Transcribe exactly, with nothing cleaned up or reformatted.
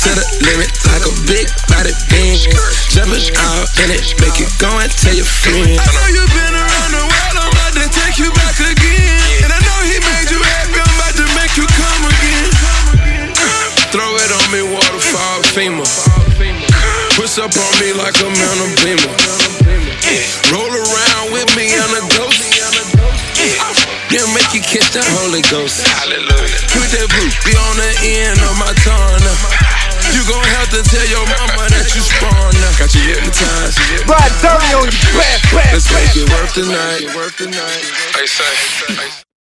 to the limit like a big body beam. Jumping out in it, make it go and tell your friends. I know you've been around the world, I'm about to take you back again. And I know he made you happy, I'm about to make you come again. Throw it on me, waterfall, FEMA. Push up on me like a man of Beamer. Roll around with me on a ghost. Yeah, make you catch that Holy Ghost. Hallelujah. Put that blue, be on the end of my tongue now. You gon' have to tell your mama that you spawn now. Got you hypnotized. Ride dirty on you, bad, bad. Let's make it worth the night. They say.